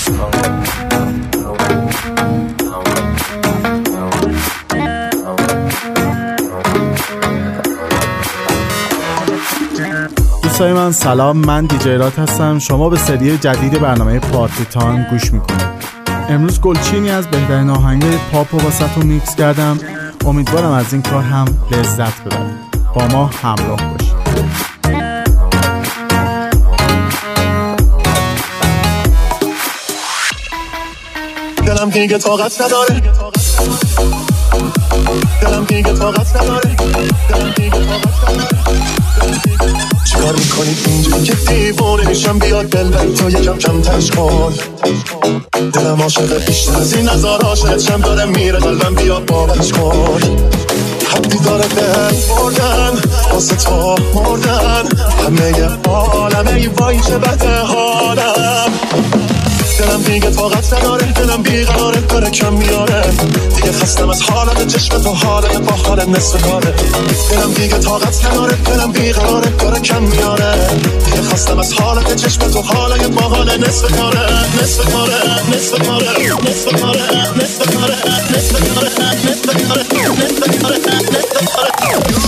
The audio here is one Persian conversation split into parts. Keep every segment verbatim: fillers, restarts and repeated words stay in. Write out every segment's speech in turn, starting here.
دوستای من سلام، من دیجی رات هستم. شما به سری جدید برنامه پارتی تایم گوش میکنید. امروز گلچینی از بهترین آهنگای پاپ رو واسهتون میکس کردم. امیدوارم از این کار هم لذت ببرید. با ما همراه باشید. دلم دیگه طاقت نداره، دلم دیگه طاقت نداره، دلم دیگه طاقت نداره. چیکار میکنی اینجوری که دیوونه میشم؟ بیاد دل بری تو یکم کم تش کن. دلم عاشق بیشتر از این نظر عاشقشم داره میره قلبم، بیا باورش کن. حدی داره دل بردن واسه تو مردن، همه عالمه ای وای چه بده حالم. دلم دیگه طاقت نداره، دلم بیقراره داره کم میاره. دیگه خستم از حالت چشم تو، حالت با حال نصف کاره. دلم دیگه طاقت نداره، دلم بیقراره داره کم میاره. دیگه خستم از حالت چشم تو، حالت با حال نصف کاره. نصف کاره، نصف کاره، نصف کاره، نصف کاره، نصف کاره، نصف کاره، نصف کاره، نصف کاره.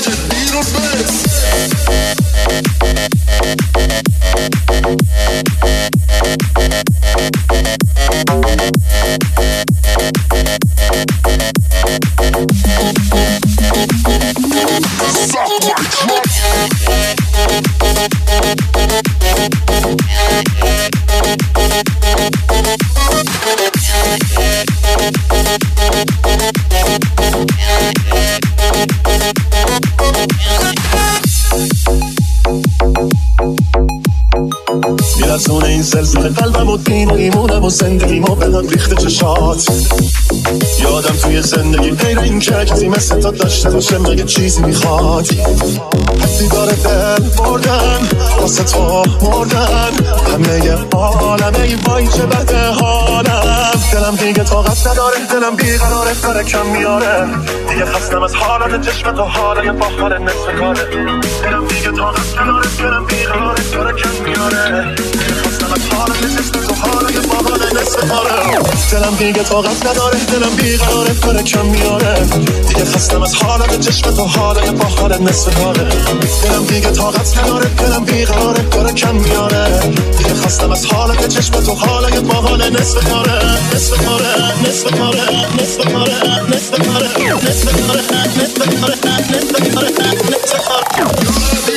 میرسونه این سلسله قلبم و دین و ایمونم و زندگیم و بهت ریخته چشات. یادم توی زندگی غیر این که کسی مثل تو داشته باشه مگه چیزی میخواد. حدی داره دل بردن واسه تو مردن، همه عالمه ای وای چه بده حالم. دلم دیگه طاقت نداره، دلم بیقراره داره کم میاره. دیگه خستم از حالت چشم تو، حاله با حال نصف کاره. دلم دیگه طاقت نداره، دلم بیقراره داره کم میاره. دیگه خستم از حالت چشم تو، حاله با حال نصف کاره. دلم دیگه طاقت نداره، دلم بیقراره داره کم میاره. دیگه خستم از حالت چشم تو، حاله با حال نصف کاره. دلم دیگه طاقت نداره، دلم بیقراره داره کم میاره. دیگه خستم از حالت چشم تو، حاله با حال نصف کاره. نصف کاره، نصف کاره، نصف کاره، نصف کاره، نصف کاره، نصف کاره، نصف کاره، نصف کاره.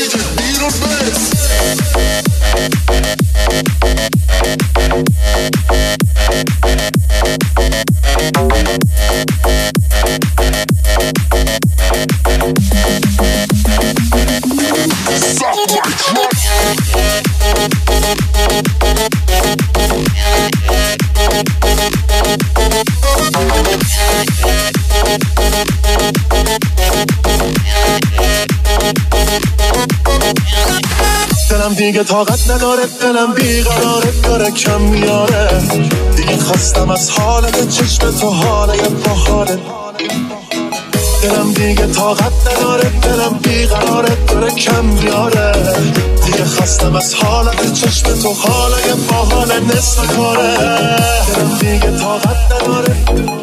دلم دیگه طاقت نداره، دلم بیقراره داره کم میاره. دیگه خستم از حالت چشم تو، حاله با حالت. دلم دیگه طاقت نداره، دلم بیقراره داره کم میاره. دیگه خستم از حالت چشم تو، حاله با حال نصف کاره. دلم دیگه طاقت نداره.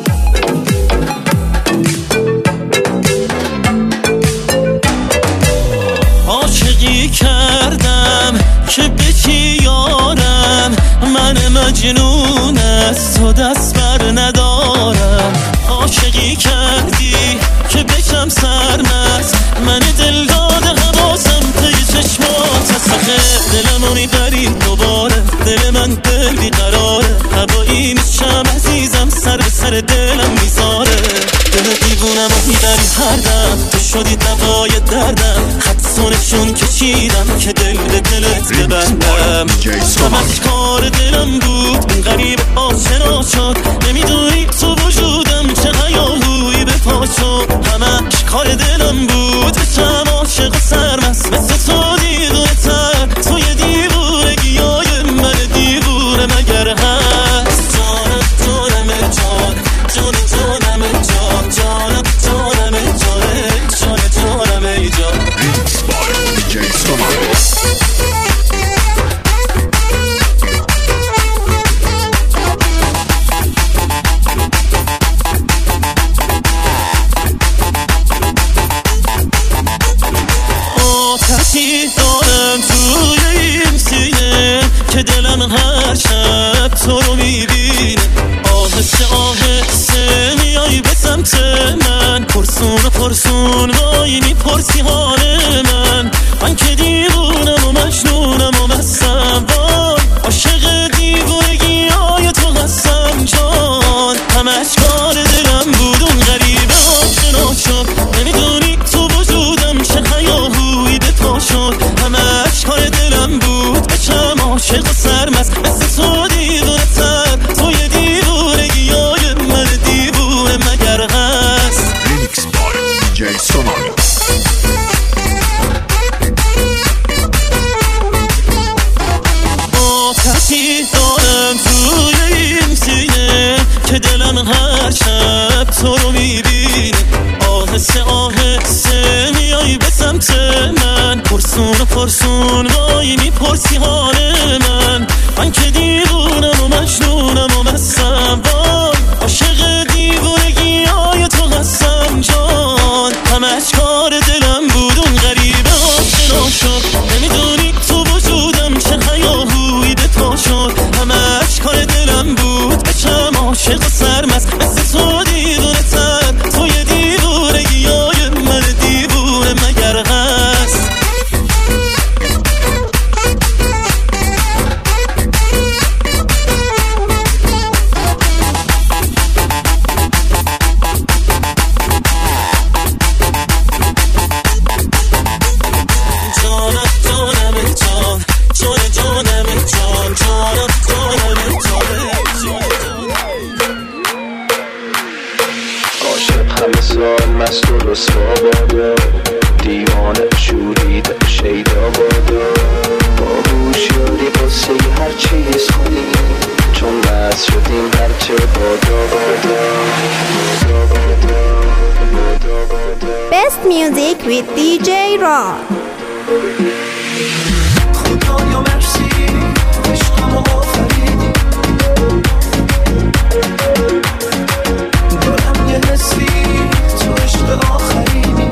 عاشقی کردم که بکی یارم، من مجنون از تو دست بر ندارم. عاشقی کردی که بکم سرمست، من دل داده حواسم پی چشمات هستخه. دلمونی برید دوباره، دل من دل بیقراره. هوایی میشم عزیزم، سر سر دلم میذاره. دل دیوونم و میبری هر دم، تو شدی دوای دردم. خطسونشون کشیدم که دل به دلت ببندم. همش کار دلم بود، این غریب آشنا شد. نمیدونی تو وجودم چه هیاهویی به پا شد. همش کار دلم بود، بشم عاشق و سرمست مثل تو دیوونه تر. توی دیوونگی های من دیوونه مگر هست. جانم جانم جان، جان جانم جان، جانم جانم جان، جان جانم ای جان. پرسون وای میپرسی حال من من که دیوونم و مجنونم و مستم وای عاشق دیوونگی های تو هستم جان همش کار دلم بود اون غریبه آشنا شد نمیدونی تو وجودم چه هیاهویی به پا شد همش کار دلم بود بچم عاشق و سرمست مثل تو دیوونه تر توی دیوونگی های من دیوونه مگر هست ریمیکس بای دیجی سونامی آتشی دارم توی این سینه که دلم هر شب تو رو میبینه آهسته آهسته میایی به سمت من پرسون و پرسون وای میپرسی حال من من که دیوونم و مجنونم و مستم وای عاشق دیوونگی های تو هستم جان همش کار دلم بود اون غریبه آشنا شد نمیدونی تو وجودم چه هیاهویی به پا شد همش کار دلم بود بچم عاشق و سرمست مثل تو دیوونه تر توی دیوونگی های من دیوونه مگر هست مست و رسوا بادا دیوانه شوریده شیدا بادا باهوشیاری قصه هر چیز خونی چون مست شدیم هرچه بادا بادا Best music with دی جی Ron. خدایا مرسی عشقمو آفریدی دارم یه حسی تو عشق آخرینی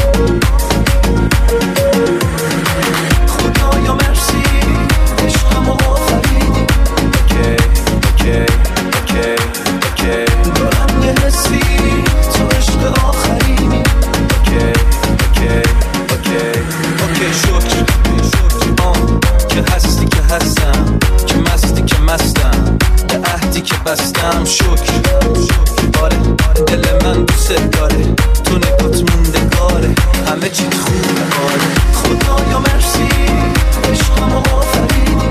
خدایا مرسی عشقمو آفریدی اوکی اوکی اوکی اوکی دارم یه حسی تو عشق آخرینی اوکی اوکی اوکی اوکی شکر آن که هستی که هستم که مستی که مستم به عهدی که بستم شکر آره دل من دوست داره تو نگات موندگاره همه چی خوبه آره خدایا مرسی عشقمو آفریدی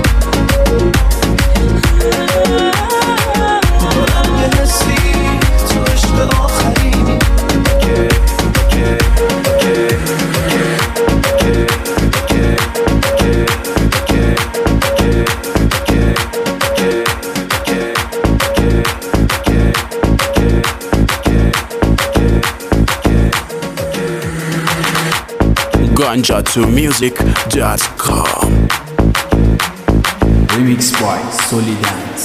دارم یه حسی تو عشق آخرینی اوکی اوکی اوکی اوکی اوکی اوکی اوکی اوکی ganja two music dot com Remix by Solidance.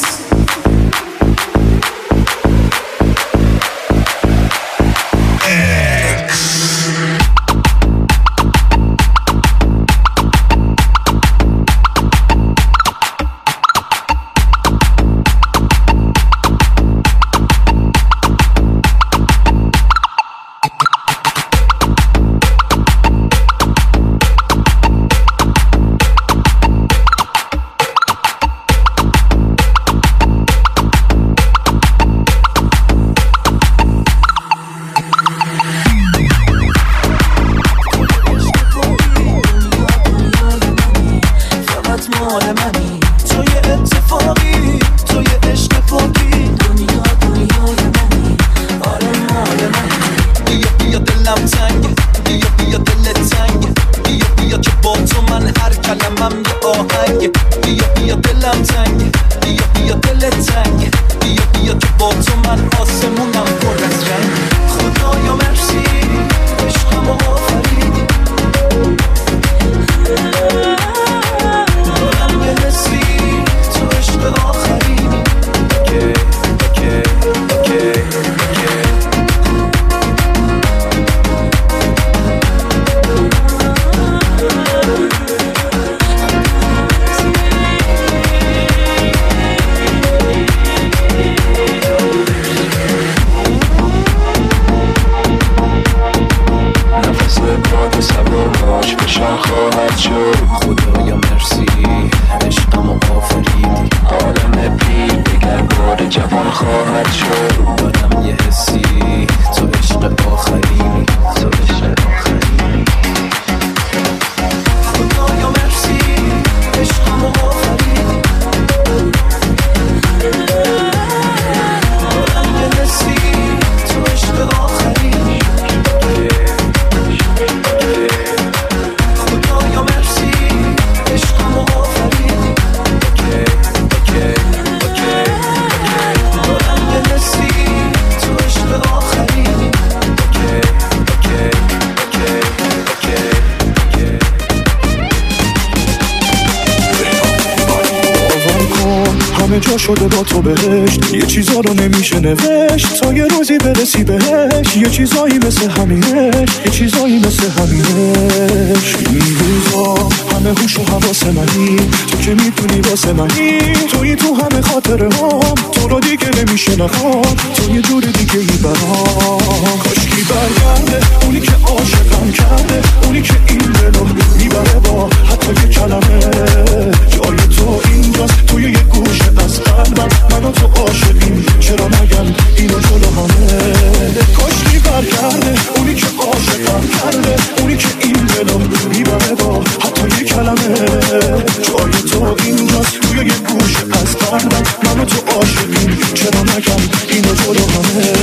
همه جا شده با تو بهشت، یه چیزا رو نمیشه نوشت تا یه روزی برسی بهش. یه چیزایی مثل همینش، یه چیزایی مثل همینش. این روزا همه هوش و حواس منی، تو که میدونی واسه منی، توی تو همه خاطره هم، تو رو دیگه نمیشه نخوام، تو یه جور دیگه ای برام. کاشکی برگرده اونی که عاشقم کرده، اونی که این دلو میبره با حتی یه کلمه. جای تو اینجاست توی یه گوشه از قلبم، من و تو عاشقیم چرا نگم اینو جلو همه. کاشکی برگرده اونی که عاشقم کرده، اونی که این دلو میبره با حتی یه کلمه. جای تو اینجاست توی یه گوشه از قلبم، من و تو عاشقیم چرا نگم اینو جلو همه.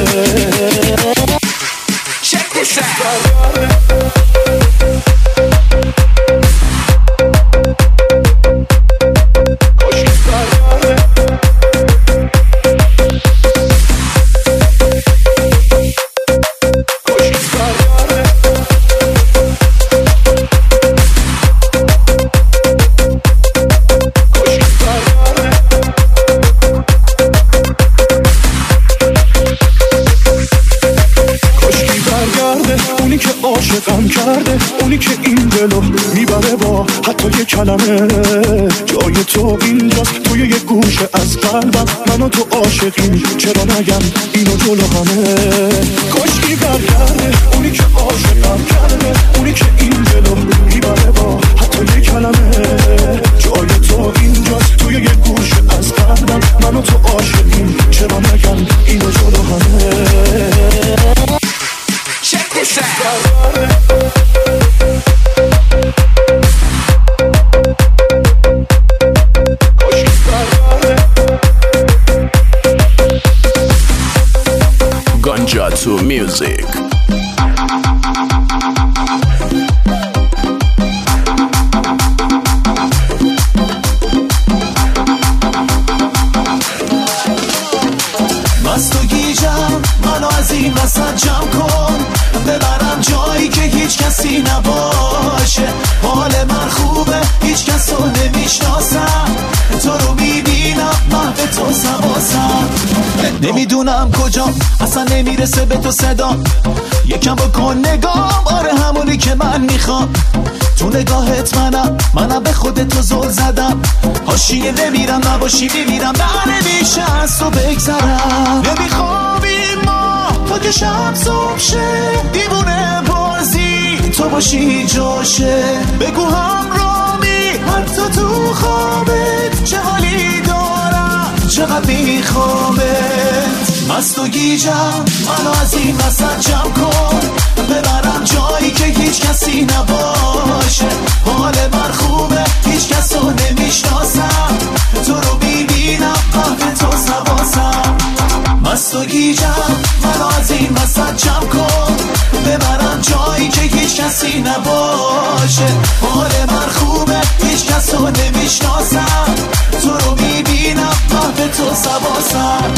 Check this out. عاشقم کرده اونی که این دلو میبره با حتی یه کلمه. جای تو اینجاست توی یه گوشه از قلبم، من و تو عاشقیم چرا نگم اینو جلو همه. کاشکی برگرده اونی که عاشقم کرده، اونی که این دلو میبره با حتی یه کلمه. جای تو اینجاست توی یه گوشه از قلبم، من و تو عاشقیم چرا نگم اینو جلو همه. Check this out. Ganja to music. مست و گیجم منو از این وسط جمع کن، ببرم جایی که هیچ کسی نباشه. حال من خوبه هیچ کس رو نمیشناسم، تو رو میبینم محو تو سواسم. نمیدونم کجا اصلا نمیرسه به تو صدا، یکم بکن نگام، آره همونی که من میخوام. تو نگاهت منم منم به خودت زل زدم، حاشیه نمیرم نباشی میمیرم، نه نمیشه از تو بگذرم. نمیخوابیم ما تا که شب صبح شه، دیوونه بازی تو باشی جاشه. بگو همرامی حتی تو خوابت چه حالی دارم، چقدر میخوامت. مست و گیجم منو از این وسط جمع کن، ببرم جایی که هیچ کسی نباشه. حال من خوبه هیچ کس رو نمیشناسم، تو رو میبینم قهوه تو سواسم. مست و گیجم منو از این وسط جمع کن، ببرم جایی که هیچ کسی نباشه. حال من خوبه هیچ کس رو نمیشناسم، تو رو میبینم قهوه تو سواسم.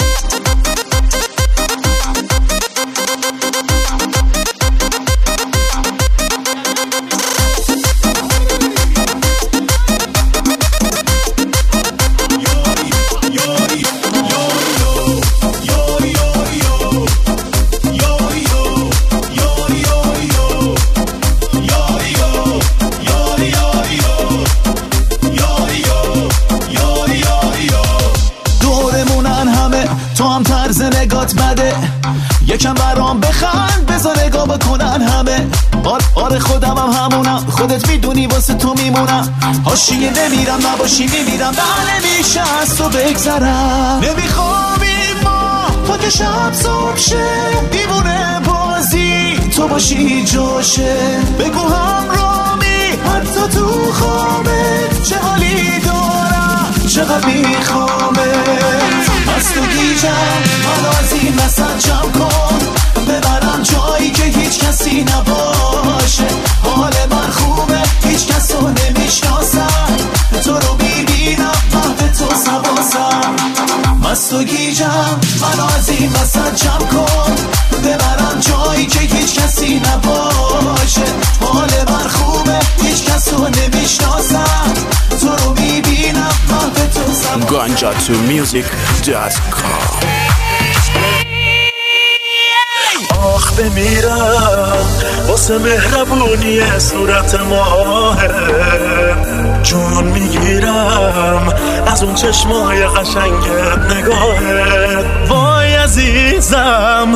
یکم برام بخند بذار نگاه بکنن همه. آر آره خودم هم همونم، خودت میدونی واسه تو میمونم. حاشیه نمیرم نباشی میمیرم، نه نمیشه از تو بگذرم. نمیخوابیم ما تا که شب صبح شه، دیوونه بازی تو باشی جاشه. بگو همرامی حتی تو خوابت چه حالی دارم، چقدر میخوامت. مست و گیجم منو از این وسط جمع کن، ببرم جایی که هیچ کسی نباشه. حال من خوبه هیچ کس رو نمیشناسم، تو رو میبینم محو تو سواسم. مست و گیجم منو از این وسط جمع کن، ببرم جایی که هیچ کسی نباشه. حال من خوبه هیچ کس رو نمیشناسم، تو رو میبینم محو تو سواسم. گانجا تو میوزیک دات کام. آخ بمیرم واسه مهربونی صورت ماهه، جون میگیرم از اون چشمای قشنگت نگاهت، وای عزیزم.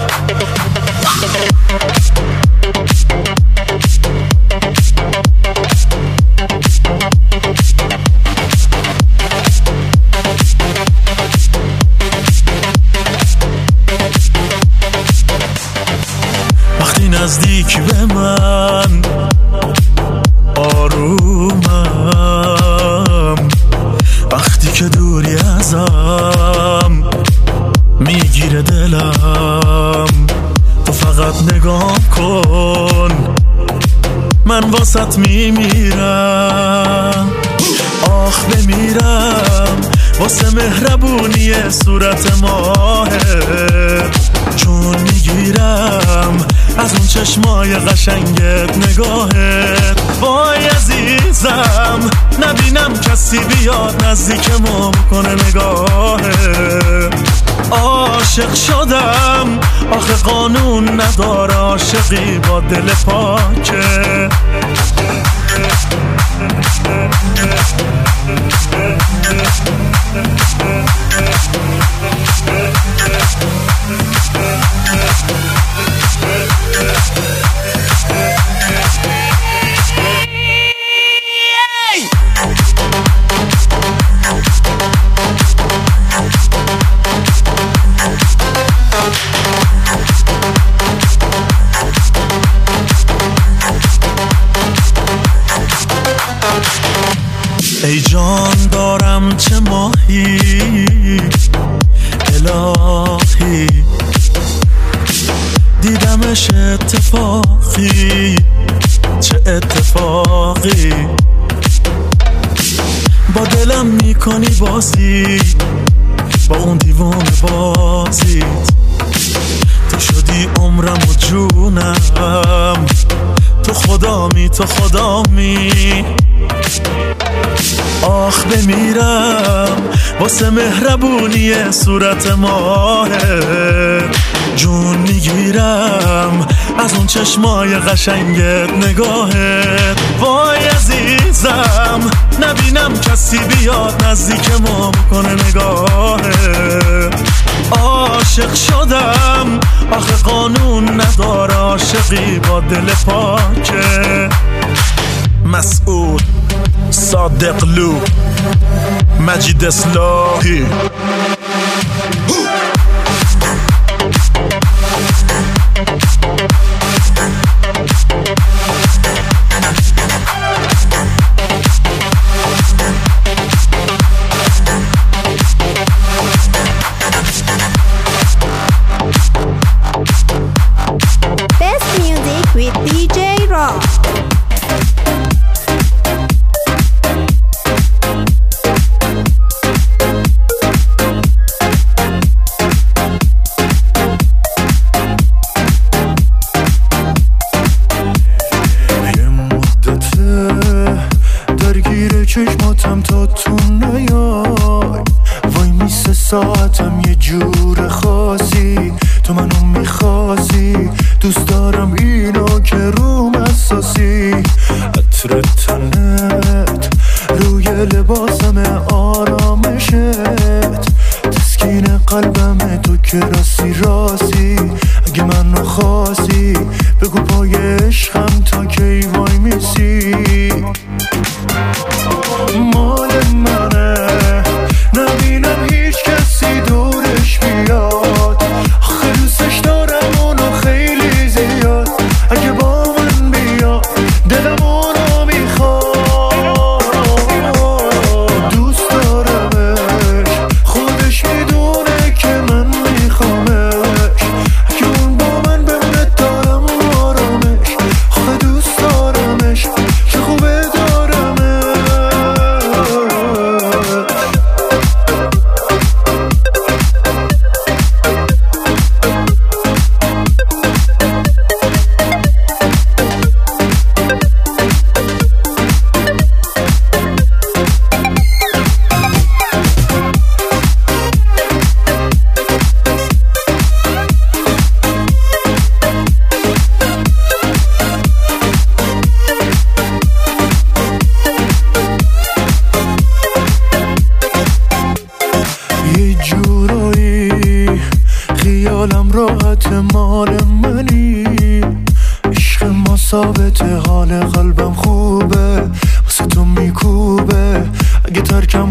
وقتی نزدیک به من آرومم، وقتی که دوری ازم میگیره دلم، تو فقط نگاه کن من واسط میمیرم. آخ بمیرم واسه مهربونی صورت ماهه، چون میگیرم از اون چشمای قشنگت نگاهت، وای عزیزم. نبینم کسی بیاد نزدیکمو بکنه نگاهت، عاشق شدم آخه قانون نداره عاشقی با دل پاکه. ای جان دارم چه ماهی الهی، دیدمش اتفاقی چه اتفاقی، با دلم میکنی بازی با اون دیوان بازیت، تو شدی عمرم و جونم، تو خدامی تو خدامی. آخ بمیرم واسه مهربونی صورت ماهه، جون میگیرم از اون چشمای قشنگت نگاهت، وای عزیزم. نبینم کسی بیاد نزدیکمو بکنه نگاهت، عاشق شدم آخه قانون نداره عاشقی با دل پاکه. مسعود صادقلو مجید اصلاحی. Best music with دی جی Rock. چشماتم تا تو نیای، وای میسه ساعتم یه جور خاصی، تو منو میخواستی، دوست دارم اینو که روم اساسی، عطر تنت روی لباسم آرامشت، تسکین قلبم تو که راسی راسی، اگه منو خواستی بگو پای عشقم تا کی وای میسی. مال منه نبینم هیچ کسی دورش بیاد، آخه دوستش دارم اونو خیلی زیاد، اگه با من بیاد دلم اونو میخواد، دوست دارمش خودش میدونه که من میخوامش، اگه اون با من بمونه دارم آرامش، آخه دوست دارمش چه خوبه دارمش.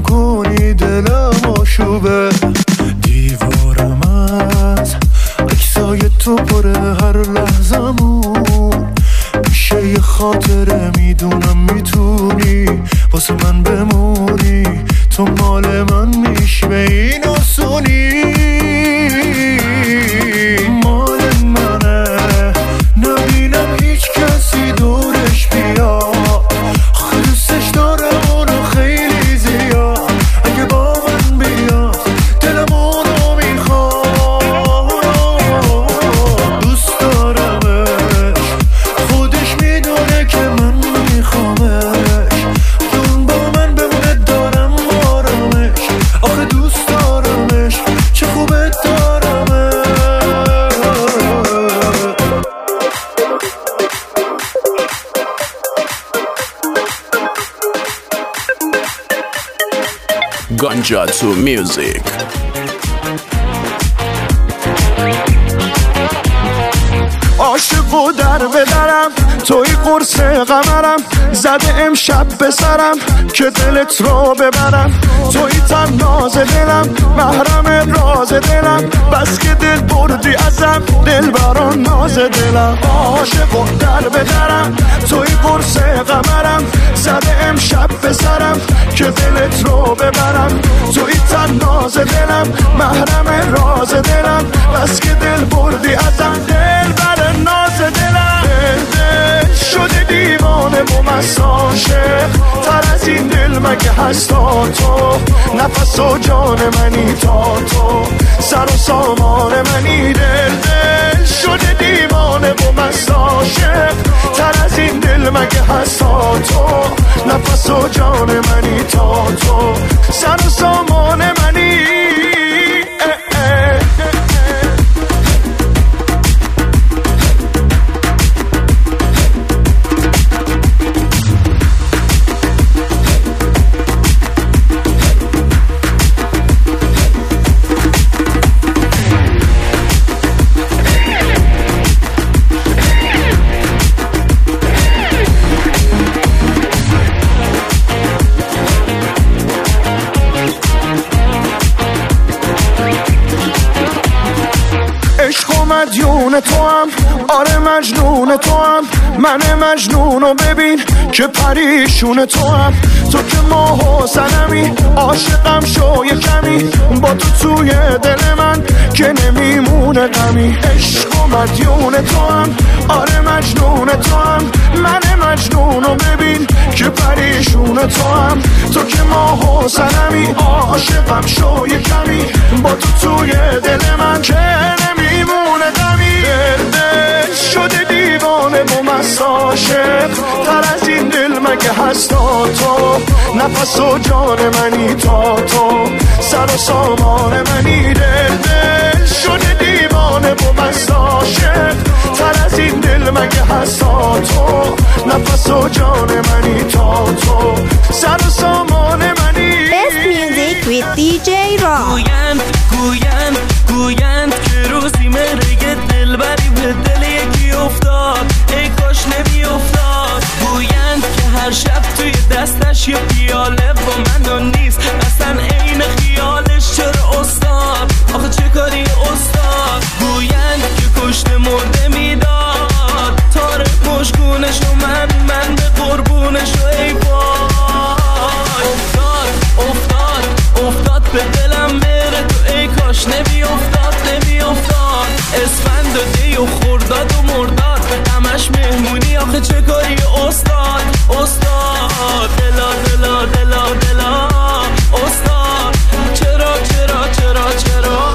کنی دلم آشوبه، دیوارم از عکسای تو پره هر لحظمون، میشه یه خاطره میدونم میتونی واسه من بمونی، تو مال من میشی به این آسونی، مال منه نبینم هیچ کسی دورش بیاد، دوستش دارم اونو خیلی زیاد، اگه با من بیاد دلم اونو میخواد، دوست دارمش خودش میدونه که من میخوامش، اون با من بمونه دارم آرامش، آخه دوست دارمش چه خوبه دارمش. Ganja to music. عاشق و در بدرم توی قرص قمرم، زده امشب به سرم که دلت رو ببرم، توی تن ناز دلم محرم راز دلم، بس که دل بردی ازم دل بران ناز دلم، عاشق و در بدرم توی قرص قمرم، زده امشب به سرم که دلت رو ببرم، توی تن ناز دلم محرم راز دلم، بس که دل بردی ازم دل بر ناز دلم، دل دل شده دیوانه و مست عاشق، تر از این دل مگه هستا تو، نفس و جان منی تا تو، سر و سامان منی، دل دل شده دیوانه و مست عاشق، تر از این دل مگه هستا تو، نفس و جان منی تا تو، سر و سامان منی. اه اه مدیون تو هم، آره مجنون تو هم، من مجنونو ببین که پریشون تو هم، تو که ماه و سنمی عاشقم شو یه کمی، با تو توی دل من که نمیمونه غمی، عشق و مدیون تو هم، آره مجنون تو هم، من مجنونو ببین که پریشون تو هم، تو که ماه و سنمی عاشقم شو یه کمی، با تو توی دل من که نمیمونه غمی، دل دل شده دیوانه و مست عاشق، تر از این دل مگه هستا تو، نفس و جان منی تا تو، سر و سامان منی، دل دل شده دیوانه و مست عاشق، تر از این دل مگه هستا تو، نفس و جان منی تا تو، سر و سامان منی. Best music with دی جی را. گویند گویند گویند که روزی مرگ دلبری به دل یکی افتاد، ای کاش نمی افتاد، گویند که هر شب توی دستش یه پیاله با من نیست، اصلا عین خیالش، چرا استاد آخه چه کاری استاد، گویند که کشته مرده میداد، تاره مشگونش و من من به قربونش و ای وای، افتاد افتاد افتاد به دلم بره تو، ای کاش نمی افتاد نمی افتاد، اسفند و دی و خورداد و مرداد، همش مهمونی آخه چه کاری استاد استاد، دلا دلا دلا دلا استاد، چرا چرا چرا چرا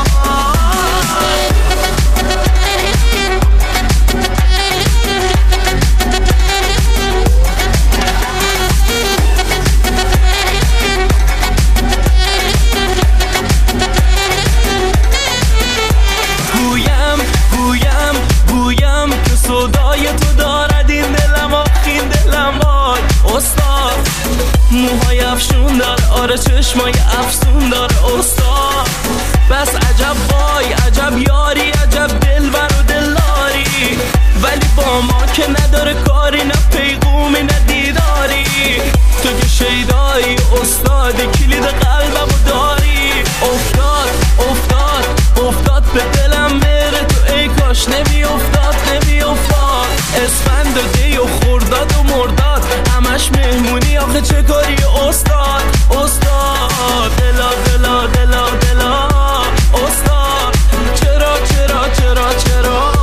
صدای تو دارد این دلم آخین دلم وای استاد، موهای افشون داره آره چشمای افسون داره استاد، بس عجب وای عجب یاری عجب دلبر و دلاری، ولی با ما که نداره کاری نه پیغومی نه دیداری، تو که شیدایی استادی کلید قلبمو داری. افتاد افتاد افتاد به دلم بره تو ای کاش نمی افتاد نمی افتاد. اسفند و دی و خرداد و مرداد همش مهمونی آخه چه کاری استاد استاد. دلا دلا دلا دلا استاد چرا چرا چرا چرا.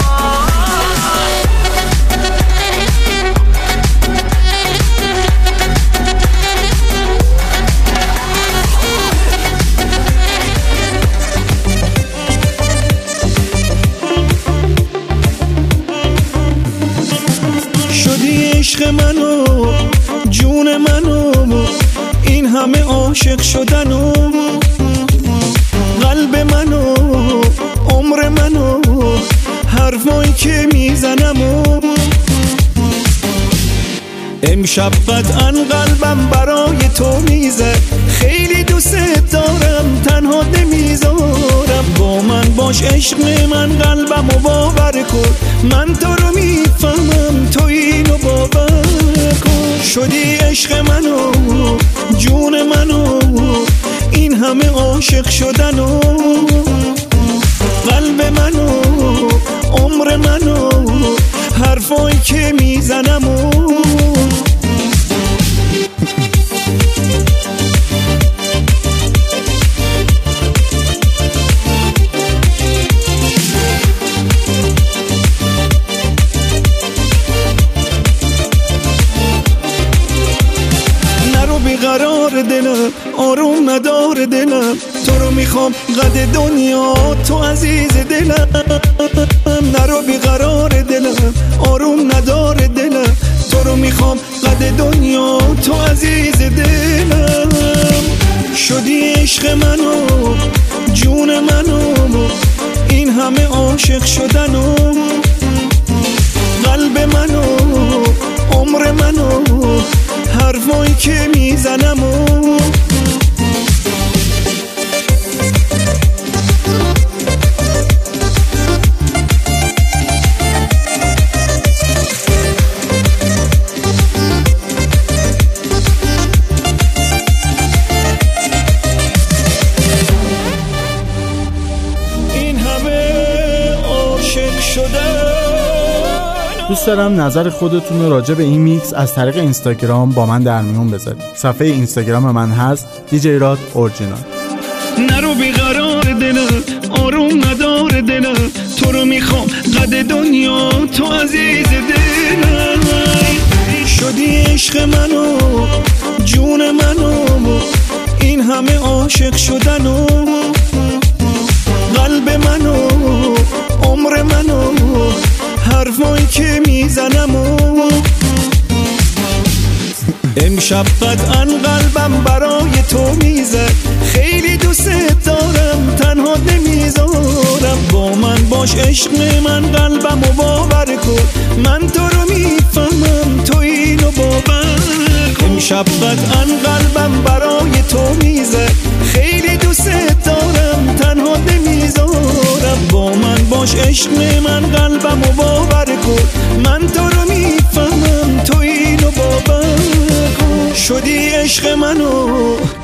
عشق منو جون منو این همه عاشق شدنو قلب منو عمر منو حرفایی که میزنمو امشب قطعا قلبم برای تو میزه خیلی دوست دارم تنها نمیذارم با من باش عشق من قلبمو باور کن من تو رو میفهمم تو اینو باور کن شدی عشق منو جون منو این همه عاشق شدنو قلب منو عمر منو حرفایی که میزنمو قرار دلم آروم ندار دلم تو رو میخوام قد دنیا تو عزیز دلم نرو بیقرار دلم آروم ندار دلم تو رو میخوام قد دنیا تو عزیز دلم شدی عشق منو جون منو این همه عاشق شدنو قلب منو عمر منو حرفایی که میزنمو این همه عاشق شدن. دوست دارم نظر خودتون رو راجع به این میکس از طریق اینستاگرام با من در میون بذارید. صفحه اینستاگرام من هست دیجی راد اورجینال. نرو بیقرار دلم آروم ندار دلم تو رو میخوام قد دنیا تو عزیز دلم شدی عشق منو جون منو این همه عاشق شدنو قلب منو عمر منو حرفایی که میزنمو امشب قطعا قلبم برای تو میزه خیلی دوست دارم تنها نمیذارم با من باش عشق من قلبمو باور کن من تو رو میفهمم تو اینو باور کن امشب قطعا قلبم برای تو میزه خیلی دوست دارم تنها نمیذارم با من باش عشق من قلبمو باور کن من تو رو میفهمم تو اینو باور کن شدی عشق منو